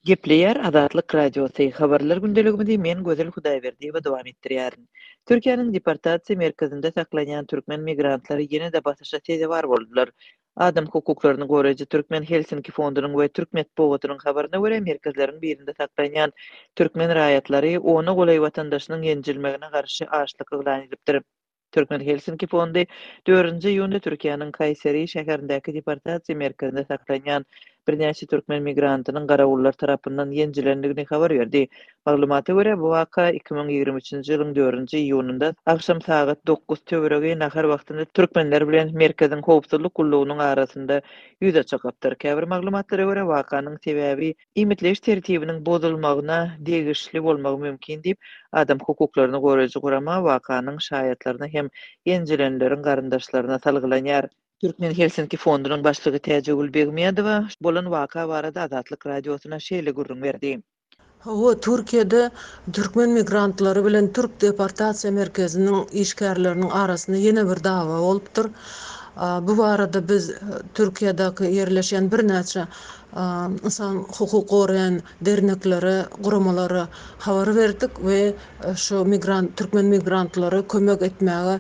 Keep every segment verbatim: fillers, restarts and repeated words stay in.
Gepleýär Azatlyk radiosy habarlar gündeliginde men Gözel Hudaýberdi we dowam etdirýärin. Türkiýanyň deportasiýa merkezinde saklanýan türkmen migrantlary ýene de basışa teze bar boldular. Adam hukuklaryny goraýjy Türkmen Helsinki fondunyň we Türk Medeniýet habaryna görä merkezleriň birinde saklanýan türkmen raýatlary onu golay watandaşynyň ýenjilmegine garşy açlyk ýylan edipdir. Türkmen Helsinki fondy dördünji ýunda Türkiýanyň Kayseri şäherindäki deportasiýa merkezinde saklanýan birnäçe türkmen migrantynyň garawullar tarapyndan ýenjilendigini habar berdi. Maglumata görä bu waka iki bin ýigirme üçinji ýylyň dördünji iýununda akşam saat dokuz töwerege nahar wagtynda türkmenler bilen merkeziň howpsuzlyk gullugynyň arasynda ýüze çykypdyr. Käbir maglumatlara görä wakanyň sebäbi imitleş tertibiniň bozulmagyna degişli bolmagy mümkin diýip adam hukuklaryny goraýjy gurama wakanyň şaýatlaryna hem ýenjilenleriň garyndaşlaryna salgylanýar. Türkmen Helsinki fondunyň başlygy Täjegül Begmedowa bolan waka barada Azatlyk radiosyna şeýle gurrun berdi. O Türkiýede türkmen migrantlary bilen Türk deportasiýa merkeziniň işgärleriniň arasynda ýene bir dawa bolupdyr. Bu barada biz Türkiýedäki ýerleşen birnäçe insan hukuk goraýan derneklere, guramalary habar berdik we şu migrant türkmen migrantlary kömek etmäge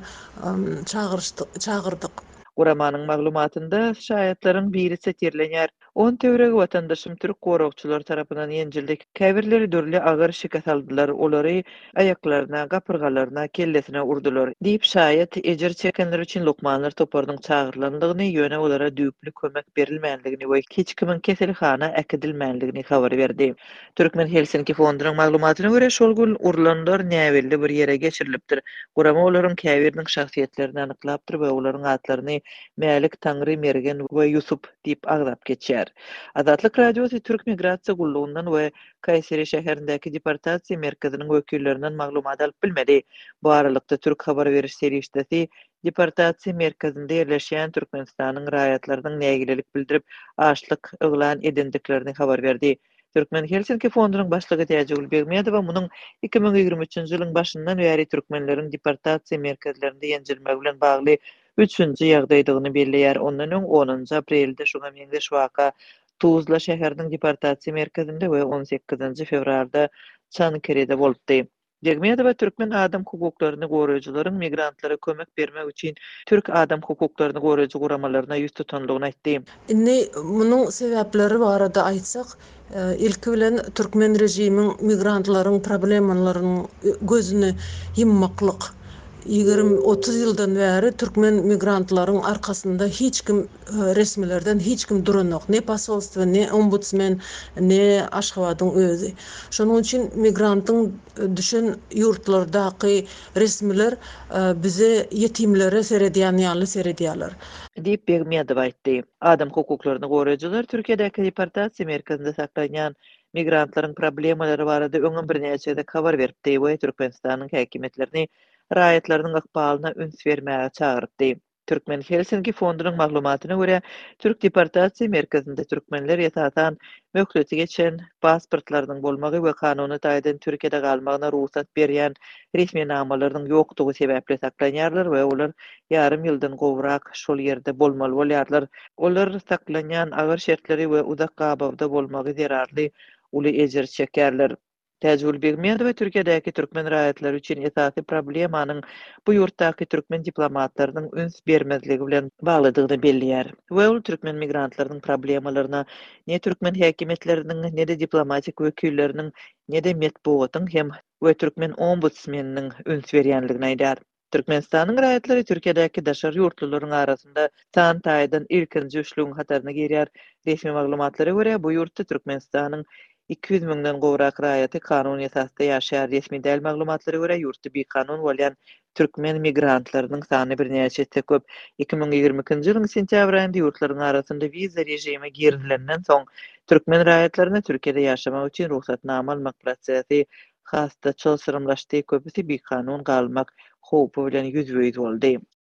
çagyrdyk. Guramanyň maglumatynda şaýatlaryň biri setirlenýär. on töweregi watandaşym türk goragçylar tarapyndan ýenjildik. Käbirleri dörli agyr şikat aldylar. Olary aýaklaryna, gapyrgalaryna, kellesine urdular. Diýip şaýat ejer çekenler üçin lokmanlar topardyň çagyrlandygyny, ýöne olara düýpli kömek berilmänligini we hiç kimin keselhana äkidilmänligini habar berdi. Türkmen Helsinki fondunyň maglumatyna görä şol gün urlanlar näwelli bir ýere geçirilipdir. Gurama olaryň käbiriniň şahsiýetlerini anyklapdyr we olaryň atlaryny Mälik Tangry Mergen we Yusuf diýip aglap geçýär. Azatlyk radiosu Türk migrasiýa gullugyndan we Kayseri şäherindäki deportasiýa merkeziniň wekillerinden maglumat alyp bilmedi. Bu aralykda Türk habar beriş serişdesi deportasiýa merkezinde ýerleşýän Türkmenistanyň raýatlarynyň nägilelik bildirip açlyk ýylan edendiklerini habar berdi. Türkmen Helsinki fondunyň başlygy Täjegül Begmedowa munyň iki bin ýigirme üçinji ýylyň başyndan bäri türkmenleriň deportasiýa merkezlerinde ýenjilmegi bilen bagly üçünji ýagdaýdygyny belleýär. Ondan öň onunji aprelde şoňa meňzeş waka Tuzla şäheriniň deportasiýa merkezinde we on sekizinji fevralda Çankerede bolupdy. Begmedowa türkmen adam hukuklaryny goraýjylaryň migrantlara kömek bermek üçin Türk adam hukuklaryny goraýjy guramalaryna ýüz tutanlygyny aýtdy. Indi munyň sebäpleri barada aýtsak, ilki bilen türkmen rejimiň migrantlaryň problemalaryny gözüni yummaklyk. ýygrimi otuz ýyldan bäri türkmen migrantlaryň arkasynda hiç kim resmilerden hiç kim duranok. Ne pasolstva, ne ombudsman, ne Aşgabatyň özü. Şonuň üçin migrantyň düşen ýurtlardaky resmiler bize ýetimlere seredýän ýaly seredýärler. Diýip Begmedowa aýtdy. Adam hukuklaryny goraýjylar Türkiýedäki deportasiýa merkezinde saklanýan migrantlaryň problemalary barada öňe birnäçe de habar beripdi we Türkmenistanyň häkimetlerini raýatlarynyň akbalyna üns bermäge çagyrypdy. Türkmen Helsinki fondunyň maglumatyna görä, Türk deportasiýa merkezinde türkmenler ýatasan möhleti geçen pasportlarynyň bolmagy we kanuny taýdan Türkiýede galmagyna ruhsat berýän resmi namalarynyň ýokdugy sebäple saklanýarlar we olar ýarym ýyldan gowrak şol ýerde bolmaly bolýarlar. Olar saklanýan agyr şertleri we uzak gabawda bolmagy zerarly uly ejer çekerler. Täjegül Begmedowa Türkiýedäki türkmen raýatlary üçin esasy problemanyň bu ýurtdaky türkmen diplomatlarynyň üns bermezligi bilen baglydygyny belleýär. We ol türkmen migrantlarynyň problemalaryna ne türkmen häkimetleriniň, ne de diplomatik wekilleriniň, ne de medeniýetyň hem we türkmen ombudsmanynyň üns berýänligini aýdar. Türkmenistanyň raýatlary Türkiýedäki daşary ýurtluklaryň arasynda san taýdan ilkinji üçlügiň hataryna girýär. Resmi maglumatlara görä bu ýurtda Türkmenistanyň iki yüz miňden gowrak raýaty kanuny esasda ýaşaýar. Resmi däl maglumatlara görä ýurtda bir kanun bolýan türkmen migrantlarynyň sany birnäçe köp. iki bin ýigirme ikinji ýylyň sentýabr aýynda ýurtlaryň arasynda wiza rejimi girilenden soň türkmen raýatlaryna Türkiýede ýaşamak üçin ruhsatnama almak prosesi hasda çylsyrymlaşdy. Köpüsi bir kanun galmak howpy bilen ýüzbeýiz boldy.